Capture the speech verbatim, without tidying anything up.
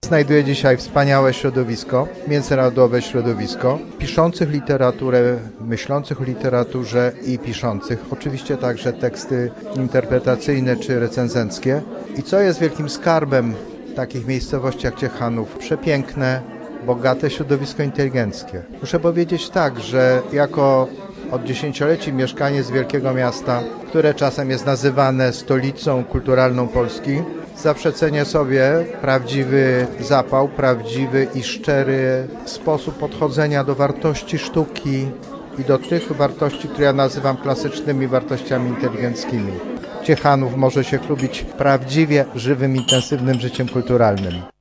znajduje dzisiaj wspaniałe środowisko, międzynarodowe środowisko, piszących literaturę, myślących o literaturze i piszących. Oczywiście także teksty interpretacyjne czy recenzenckie. I co jest wielkim skarbem takich miejscowości jak Ciechanów? Przepiękne, bogate środowisko inteligenckie. Muszę powiedzieć tak, że jako od dziesięcioleci mieszkaniec wielkiego miasta, które czasem jest nazywane stolicą kulturalną Polski, zawsze cenię sobie prawdziwy zapał, prawdziwy i szczery sposób podchodzenia do wartości sztuki i do tych wartości, które ja nazywam klasycznymi wartościami inteligenckimi. Ciechanów może się chlubić prawdziwie żywym, intensywnym życiem kulturalnym.